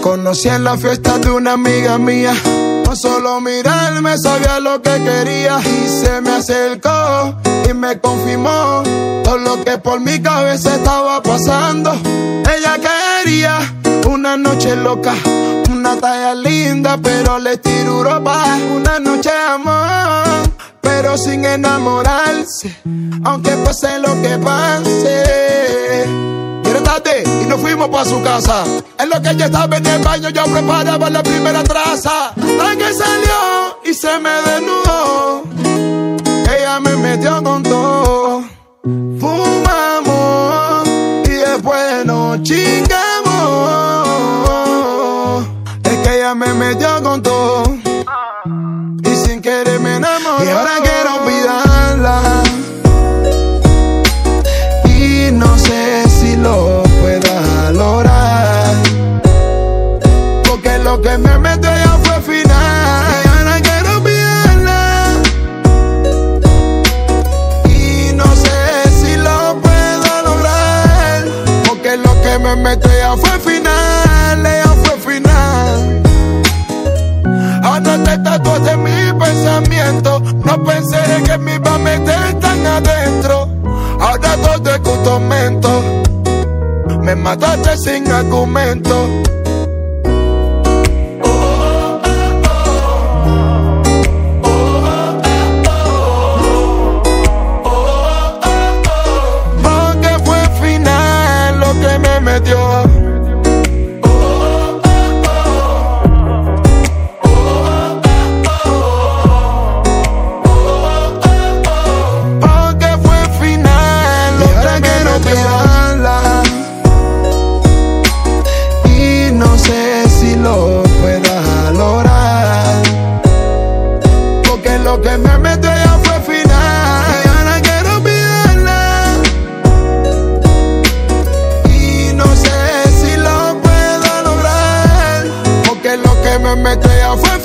conocí en la fiesta de una amiga mía. Con solo mirarme sabía lo que quería. Y se me acercó y me confirmó todo lo que por mi cabeza estaba pasando. Ella quería una noche loca, una talla linda, pero le tiro ropa. Una noche de amor, pero sin enamorarse, aunque pase lo que pase. Y era tarde y nos fuimos pa' su casa. En lo que ella estaba en el baño, yo preparaba la primera traza. La que salió y se me desnudó, ella me metió con todo. Fumamos y después nos chingamos. Es que ella me metió con todo y sin querer me enamoró. Y ahora quiero olvidarla y no sé si lo pueda lograr, porque lo que me metió ya fue final. Y ahora quiero olvidarla y no sé si lo puedo lograr, porque lo que me metió ya fue final, ya fue final. Ahora te tatuaste en mi pensamiento, no pensé que me iba a meter tan adentro. Ahora todo es un tormento, me mataste sin argumento. Porque fue final lo que me metió. Lo pueda lograr, porque lo que me metió ya fue final. Y ahora quiero olvidarla y no sé si lo puedo lograr, porque lo que me metió ya fue